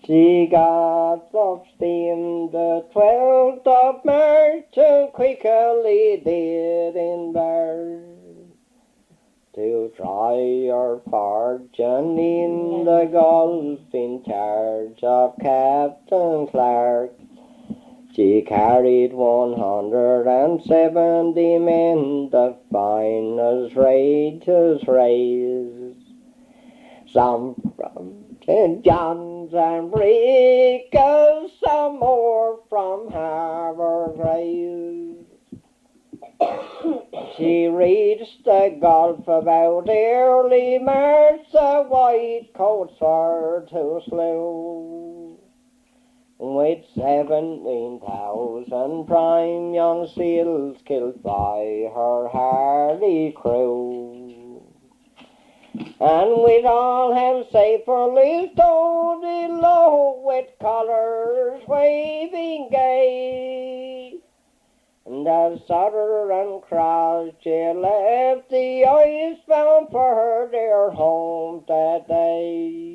She got off steam the 12th of March and quickly did embark to try her fortune in the Gulf in charge of Captain Clark. She carried 170 men, the finest races raised, some from St. John's and Brickell, some more from Harbour Graves. She reached the Gulf about early March, the white coats were too slow, with 17,000 prime young seals killed by her hardy crew. And with all hands safely stowed below, with colours waving gay, and as Sutter and Cross she left the ice bound for their home that day.